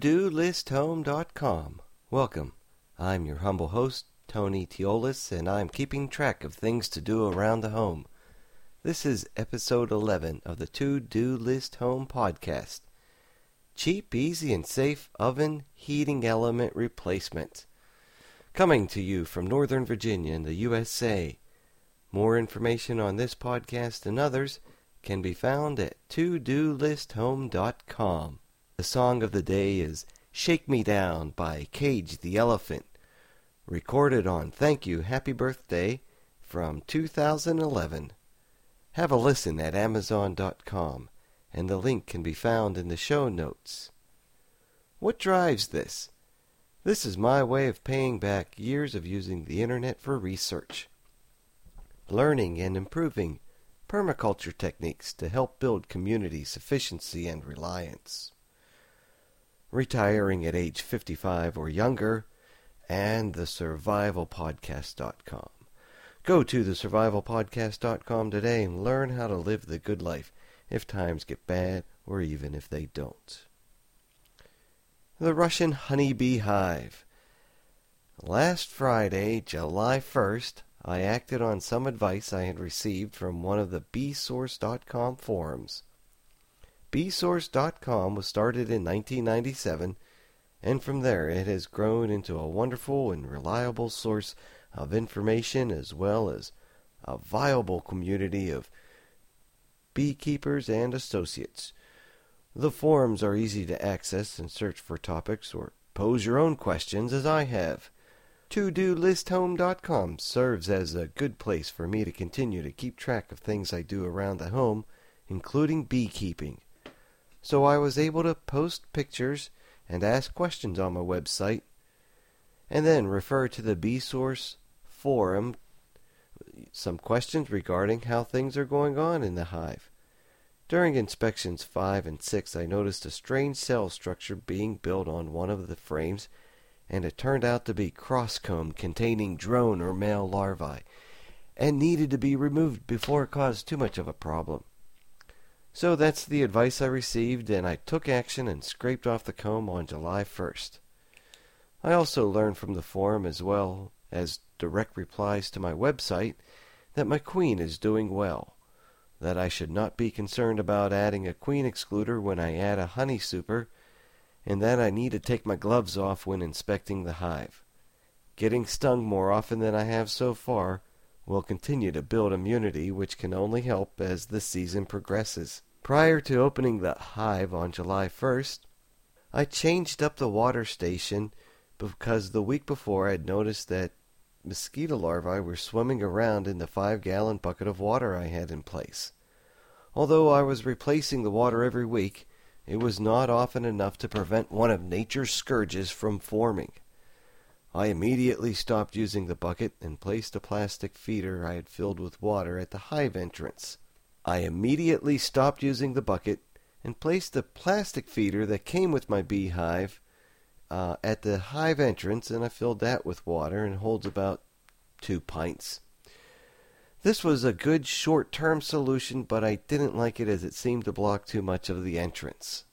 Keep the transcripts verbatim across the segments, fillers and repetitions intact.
to-do list home dot com. Welcome. I'm your humble host, Tony Teolis, and I'm keeping track of things to do around the home. This is episode eleven of the To-Do List Home podcast. Cheap, easy, and safe oven heating element replacement. Coming to you from Northern Virginia in the U S A. More information on this podcast and others can be found at to do list home dot com. The song of the day is Shake Me Down by Cage the Elephant, recorded on Thank You Happy Birthday from two thousand eleven. Have a listen at amazon dot com, and the link can be found in the show notes. What drives this? This is my way of paying back years of using the internet for research, learning and improving permaculture techniques to help build community sufficiency and reliance, retiring at age fifty-five or younger, and the survival podcast dot com. Go to the survival podcast dot com today and learn how to live the good life if times get bad or even if they don't. The Russian honeybee hive. Last Friday, July first, I acted on some advice I had received from one of the bee source dot com forums. bee source dot com was started in nineteen ninety-seven, and from there it has grown into a wonderful and reliable source of information as well as a viable community of beekeepers and associates. The forums are easy to access and search for topics or pose your own questions as I have. to do list home dot com serves as a good place for me to continue to keep track of things I do around the home, including beekeeping. So I was able to post pictures and ask questions on my website, and then refer to the BeeSource forum, some questions regarding how things are going on in the hive. During inspections five and six, I noticed a strange cell structure being built on one of the frames, and it turned out to be crosscomb containing drone or male larvae, and needed to be removed before it caused too much of a problem. So that's the advice I received, and I took action and scraped off the comb on July first. I also learned from the forum, as well as direct replies to my website, that my queen is doing well, that I should not be concerned about adding a queen excluder when I add a honey super, and that I need to take my gloves off when inspecting the hive. Getting stung more often than I have so far will continue to build immunity, which can only help as the season progresses. Prior to opening the hive on July first, I changed up the water station because the week before I had noticed that mosquito larvae were swimming around in the five-gallon bucket of water I had in place. Although I was replacing the water every week, it was not often enough to prevent one of nature's scourges from forming. I immediately stopped using the bucket and placed a plastic feeder I had filled with water at the hive entrance. I immediately stopped using the bucket and placed the plastic feeder that came with my beehive uh, at the hive entrance, and I filled that with water and holds about two pints. This was a good short-term solution, but I didn't like it as it seemed to block too much of the entrance.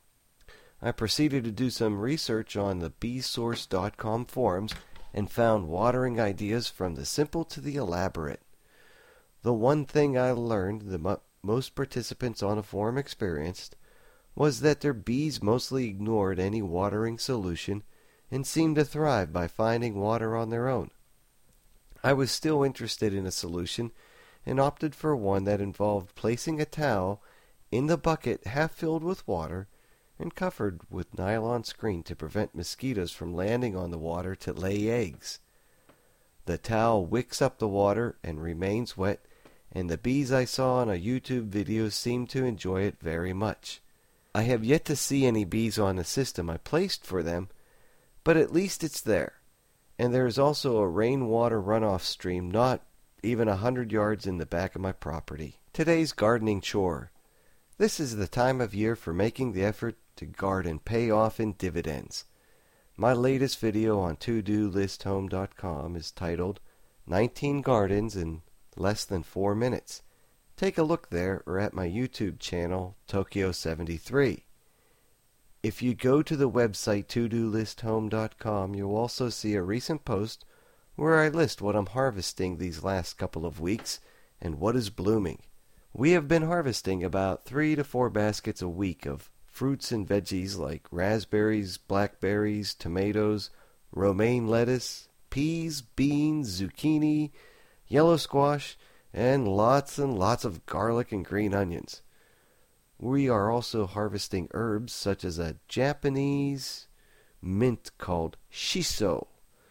I proceeded to do some research on the bee source dot com forums and found watering ideas from the simple to the elaborate. The one thing I learned the mo- most participants on a forum experienced was that their bees mostly ignored any watering solution and seemed to thrive by finding water on their own. I was still interested in a solution and opted for one that involved placing a towel in the bucket half filled with water and covered with nylon screen to prevent mosquitoes from landing on the water to lay eggs. The towel wicks up the water and remains wet, and the bees I saw on a YouTube video seemed to enjoy it very much. I have yet to see any bees on the system I placed for them, but at least it's there. And there is also a rainwater runoff stream not even a hundred yards in the back of my property. Today's gardening chore. This is the time of year for making the effort to garden pay off in dividends. My latest video on to do list home dot com is titled nineteen Gardens in Less Than four minutes. Take a look there or at my YouTube channel, Tokyo seventy-three. If you go to the website to do list home dot com, you'll also see a recent post where I list what I'm harvesting these last couple of weeks and what is blooming. We have been harvesting about three to four baskets a week of fruits and veggies like raspberries, blackberries, tomatoes, romaine lettuce, peas, beans, zucchini, yellow squash, and lots and lots of garlic and green onions. We are also harvesting herbs such as a Japanese mint called shiso,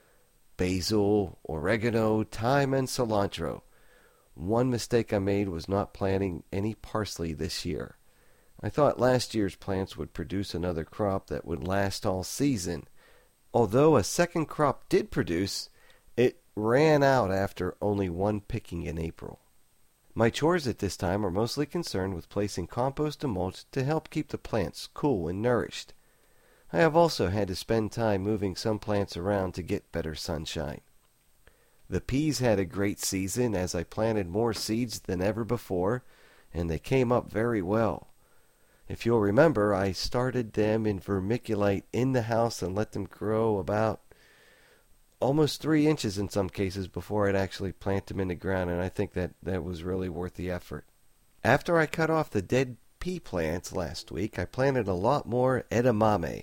basil, oregano, thyme, and cilantro. One mistake I made was not planting any parsley this year. I thought last year's plants would produce another crop that would last all season. Although a second crop did produce, it ran out after only one picking in April. My chores at this time are mostly concerned with placing compost and mulch to help keep the plants cool and nourished. I have also had to spend time moving some plants around to get better sunshine. The peas had a great season as I planted more seeds than ever before, and they came up very well. If you'll remember, I started them in vermiculite in the house and let them grow about almost three inches in some cases before I'd actually plant them in the ground, and I think that that was really worth the effort. After I cut off the dead pea plants last week, I planted a lot more edamame,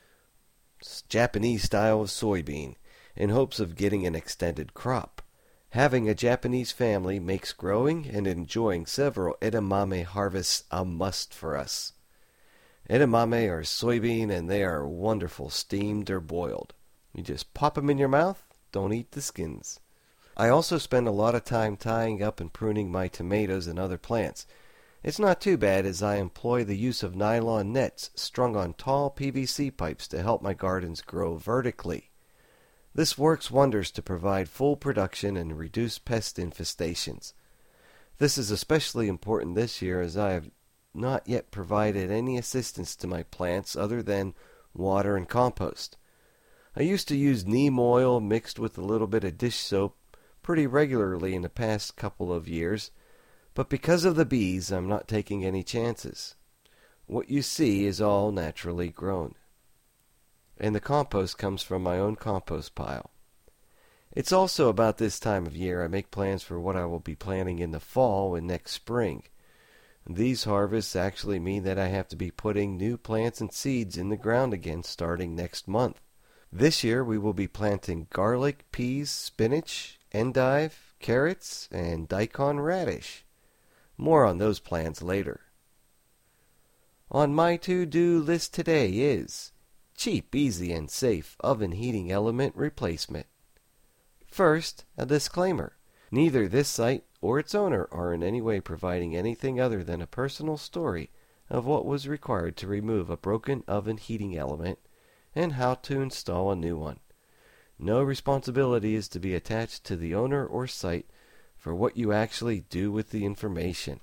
Japanese style of soybean, in hopes of getting an extended crop. Having a Japanese family makes growing and enjoying several edamame harvests a must for us. Edamame are soybean and they are wonderful steamed or boiled. You just pop them in your mouth, don't eat the skins. I also spend a lot of time tying up and pruning my tomatoes and other plants. It's not too bad as I employ the use of nylon nets strung on tall P V C pipes to help my gardens grow vertically. This works wonders to provide full production and reduce pest infestations. This is especially important this year as I have not yet provided any assistance to my plants other than water and compost. I used to use neem oil mixed with a little bit of dish soap pretty regularly in the past couple of years, but because of the bees, I'm not taking any chances. What you see is all naturally grown, and the compost comes from my own compost pile. It's also about this time of year I make plans for what I will be planting in the fall and next spring. These harvests actually mean that I have to be putting new plants and seeds in the ground again starting next month. This year we will be planting garlic, peas, spinach, endive, carrots, and daikon radish. More on those plans later. On my to-do list today is cheap, easy, and safe oven heating element replacement. First, a disclaimer. Neither this site or its owner are in any way providing anything other than a personal story of what was required to remove a broken oven heating element and how to install a new one. No responsibility is to be attached to the owner or site for what you actually do with the information.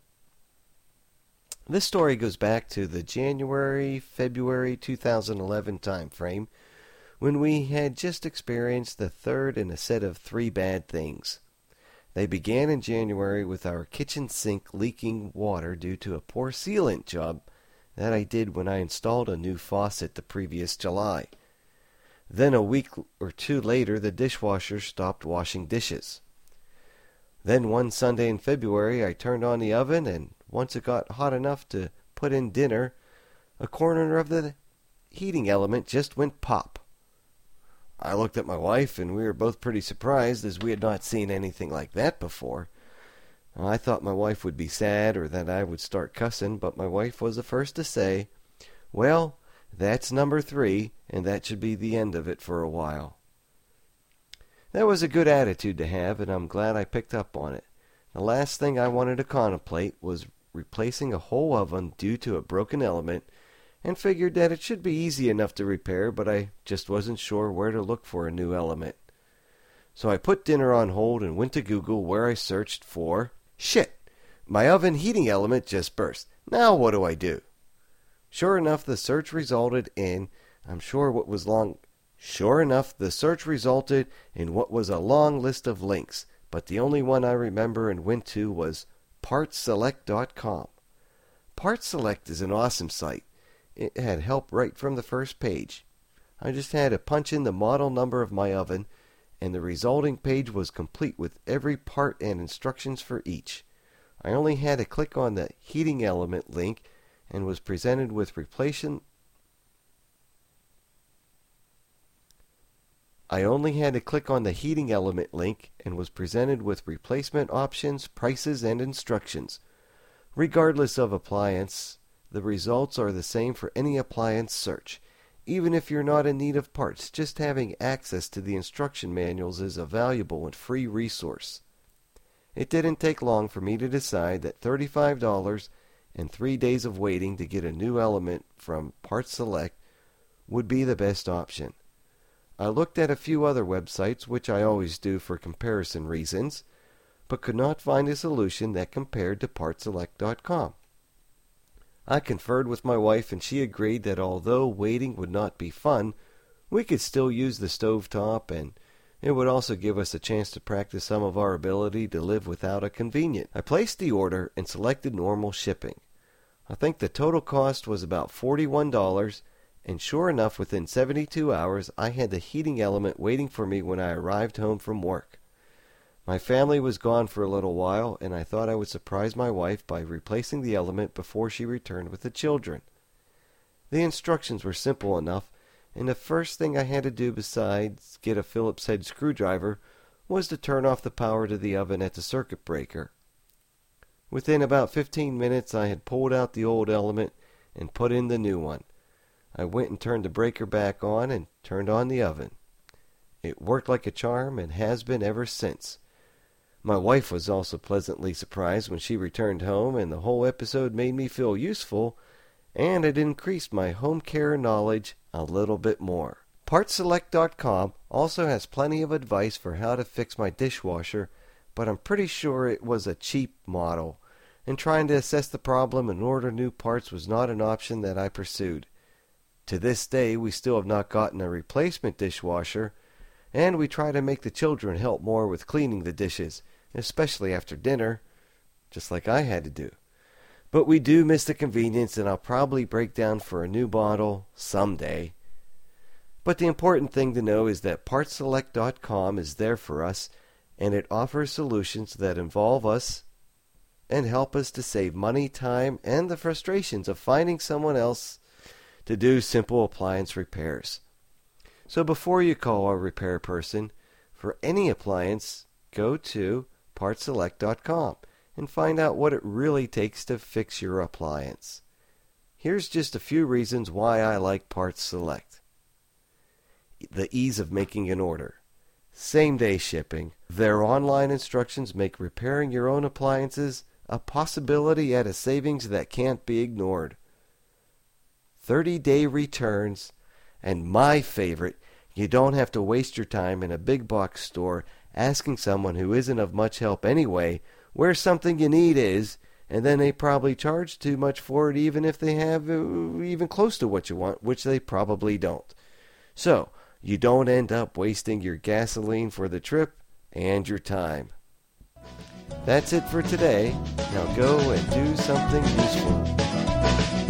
This story goes back to the January February two thousand eleven time frame when we had just experienced the third in a set of three bad things. They began in January with our kitchen sink leaking water due to a poor sealant job that I did when I installed a new faucet the previous July. Then a week or two later, the dishwasher stopped washing dishes. Then one Sunday in February, I turned on the oven, and once it got hot enough to put in dinner, a corner of the heating element just went pop. I looked at my wife, and we were both pretty surprised as we had not seen anything like that before. I thought my wife would be sad or that I would start cussing, but my wife was the first to say, "Well, that's number three, and that should be the end of it for a while." That was a good attitude to have, and I'm glad I picked up on it. The last thing I wanted to contemplate was replacing a whole oven due to a broken element, and figured that it should be easy enough to repair, but I just wasn't sure where to look for a new element. So I put dinner on hold and went to Google, where I searched for, "Shit, my oven heating element just burst. Now what do I do?" Sure enough, the search resulted in, I'm sure what was long... Sure enough, the search resulted in what was a long list of links, but the only one I remember and went to was parts select dot com. PartsSelect is an awesome site. it had help right from the first page. I just had to punch in the model number of my oven, and the resulting page was complete with every part and instructions for each. I only had to click on the heating element link and was presented with replacement I only had to click on the heating element link and was presented with replacement options, prices, and instructions. Regardless of appliance, the results are the same for any appliance search. Even if you're not in need of parts, just having access to the instruction manuals is a valuable and free resource. It didn't take long for me to decide that thirty-five dollars and three days of waiting to get a new element from Parts Select would be the best option. I looked at a few other websites, which I always do for comparison reasons, but could not find a solution that compared to Parts Select dot com. I conferred with my wife, and she agreed that although waiting would not be fun, we could still use the stovetop, and it would also give us a chance to practice some of our ability to live without a convenience. I placed the order and selected normal shipping. I think the total cost was about forty-one dollars, and sure enough, within seventy-two hours, I had the heating element waiting for me when I arrived home from work. My family was gone for a little while, and I thought I would surprise my wife by replacing the element before she returned with the children. The instructions were simple enough, and the first thing I had to do besides get a Phillips head screwdriver was to turn off the power to the oven at the circuit breaker. Within about fifteen minutes, I had pulled out the old element and put in the new one. I went and turned the breaker back on and turned on the oven. It worked like a charm and has been ever since. My wife was also pleasantly surprised when she returned home, and the whole episode made me feel useful, and it increased my home care knowledge a little bit more. Parts Select dot com also has plenty of advice for how to fix my dishwasher, but I'm pretty sure it was a cheap model, and trying to assess the problem and order new parts was not an option that I pursued. To this day, we still have not gotten a replacement dishwasher, and we try to make the children help more with cleaning the dishes, especially after dinner, just like I had to do. But we do miss the convenience, and I'll probably break down for a new model someday. But the important thing to know is that Parts Select dot com is there for us, and it offers solutions that involve us and help us to save money, time, and the frustrations of finding someone else to do simple appliance repairs. So before you call our repair person for any appliance, go to Parts Select dot com and find out what it really takes to fix your appliance. Here's just a few reasons why I like Parts Select. The ease of making an order. Same-day shipping. Their online instructions make repairing your own appliances a possibility at a savings that can't be ignored. thirty-day returns, and my favorite, you don't have to waste your time in a big box store asking someone who isn't of much help anyway where something you need is, and then they probably charge too much for it even if they have uh, even close to what you want, which they probably don't. So, you don't end up wasting your gasoline for the trip and your time. That's it for today. Now go and do something useful.